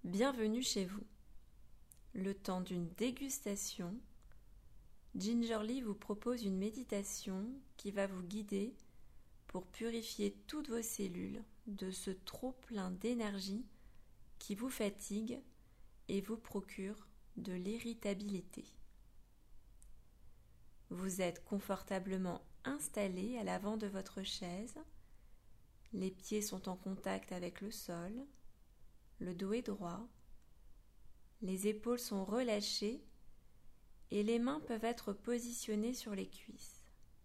Bienvenue chez vous. Le temps d'une dégustation, Gingerly vous propose une méditation qui va vous guider pour purifier toutes vos cellules de ce trop-plein d'énergie qui vous fatigue et vous procure de l'irritabilité. Vous êtes confortablement installé à l'avant de votre chaise, les pieds sont en contact avec le sol, le dos est droit, les épaules sont relâchées et les mains peuvent être positionnées sur les cuisses.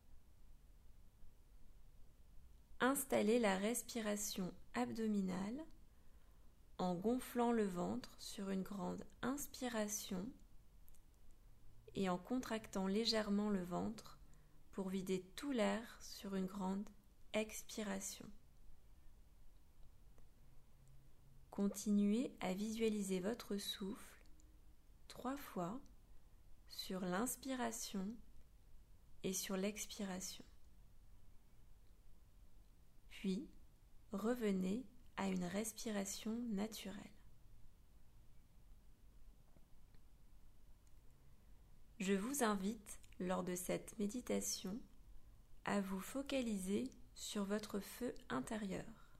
Installez la respiration abdominale en gonflant le ventre sur une grande inspiration et en contractant légèrement le ventre pour vider tout l'air sur une grande expiration. Continuez à visualiser votre souffle 3 fois sur l'inspiration et sur l'expiration. Puis, revenez à une respiration naturelle. Je vous invite, lors de cette méditation, à vous focaliser sur votre feu intérieur.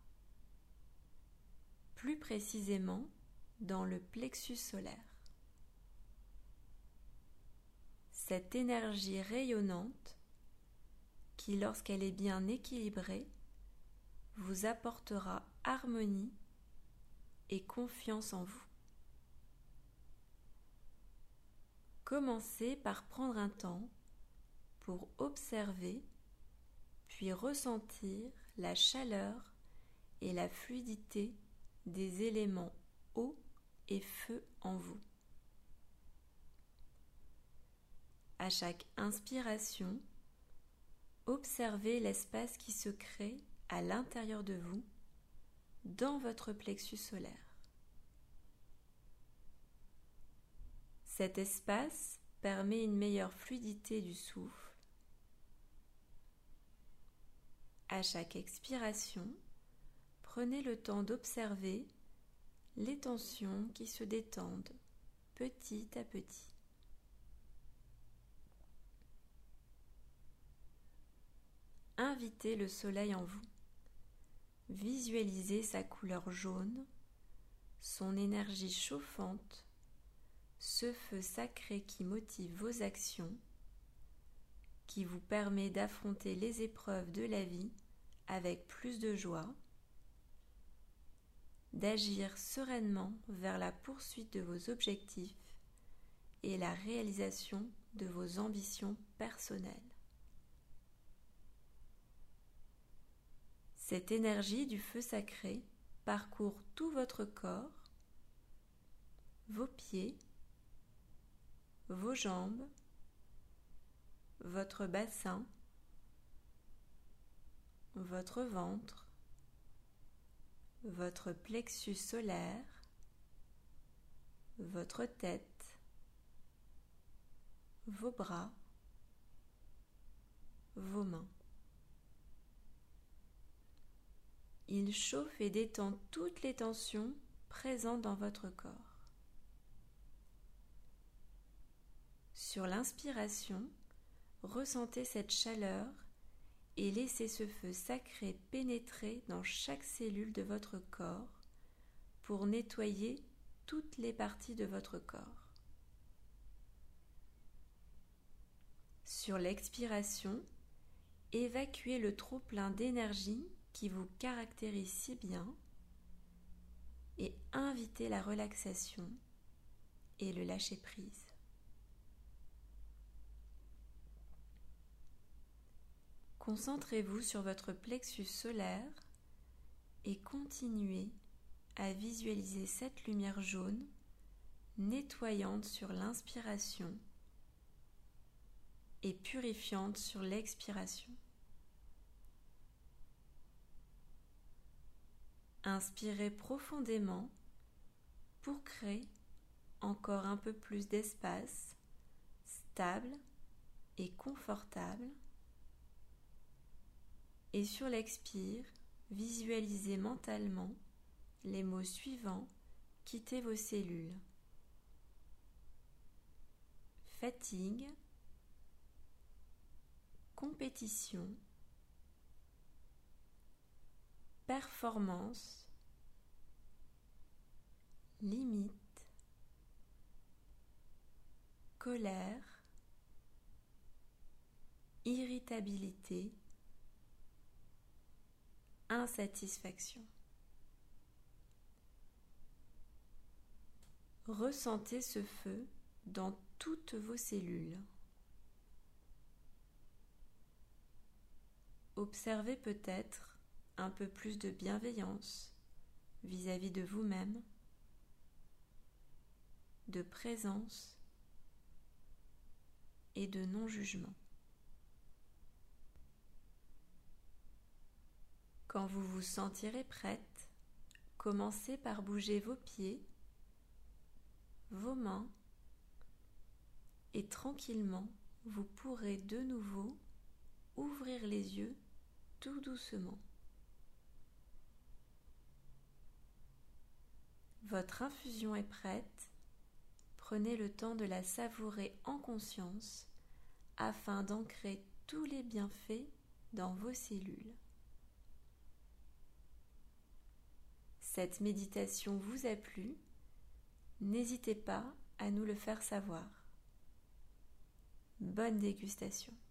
Plus précisément dans le plexus solaire. Cette énergie rayonnante qui, lorsqu'elle est bien équilibrée, vous apportera harmonie et confiance en vous. Commencez par prendre un temps pour observer puis ressentir la chaleur et la fluidité des éléments eau et feu en vous. À chaque inspiration, observez l'espace qui se crée à l'intérieur de vous, dans votre plexus solaire. Cet espace permet une meilleure fluidité du souffle. À chaque expiration, prenez le temps d'observer les tensions qui se détendent petit à petit. Invitez le soleil en vous. Visualisez sa couleur jaune, son énergie chauffante, ce feu sacré qui motive vos actions, qui vous permet d'affronter les épreuves de la vie avec plus de joie, d'agir sereinement vers la poursuite de vos objectifs et la réalisation de vos ambitions personnelles. Cette énergie du feu sacré parcourt tout votre corps, vos pieds, vos jambes, votre bassin, votre ventre, votre plexus solaire, votre tête, vos bras, vos mains. Il chauffe et détend toutes les tensions présentes dans votre corps. Sur l'inspiration, ressentez cette chaleur et laissez ce feu sacré pénétrer dans chaque cellule de votre corps pour nettoyer toutes les parties de votre corps. Sur l'expiration, évacuez le trop-plein d'énergie qui vous caractérise si bien et invitez la relaxation et le lâcher-prise. Concentrez-vous sur votre plexus solaire et continuez à visualiser cette lumière jaune nettoyante sur l'inspiration et purifiante sur l'expiration. Inspirez profondément pour créer encore un peu plus d'espace stable et confortable. Et sur l'expire, visualisez mentalement les mots suivants quitter vos cellules. Fatigue, compétition, performance, limite, colère, irritabilité, insatisfaction. Ressentez ce feu dans toutes vos cellules. Observez peut-être un peu plus de bienveillance vis-à-vis de vous-même, de présence et de non-jugement. Quand vous vous sentirez prête, commencez par bouger vos pieds, vos mains, et tranquillement, vous pourrez de nouveau ouvrir les yeux tout doucement. Votre infusion est prête. Prenez le temps de la savourer en conscience afin d'ancrer tous les bienfaits dans vos cellules. Cette méditation vous a plu? N'hésitez pas à nous le faire savoir. Bonne dégustation.